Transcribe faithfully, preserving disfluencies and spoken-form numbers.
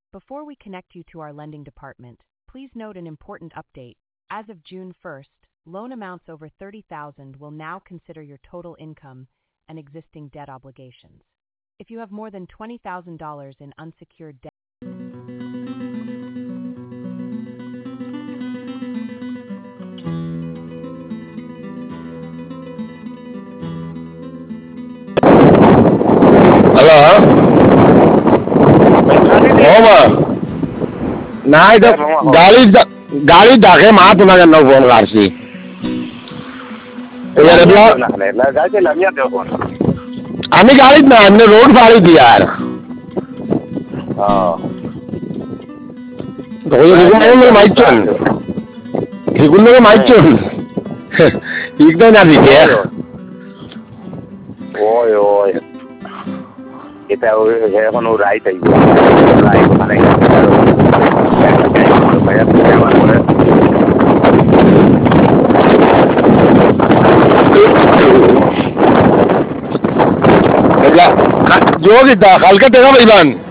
Before we connect you to our lending department, please note an important update. As of June first, loan amounts over thirty thousand dollars will now consider your total income and existing debt obligations. If you have more than twenty thousand dollars in unsecured debt, hello ಹೋಮ ನಾ ಇದು ಗಾಳಿ ಗಾಳಿ ದಾಗೆ ಮಾತು ನನಗೆ ನಾವು phone ಕಾಡ್ಸಿ আমি গাড়িত না আমি রোড ফাড়ি দি আর মাইচন এগুলো মাইচন একদম না দিতে ওই ওই এটা এখন ও রাইট আই রাইট মানে যোগিতা কালকে দেখা পাইবান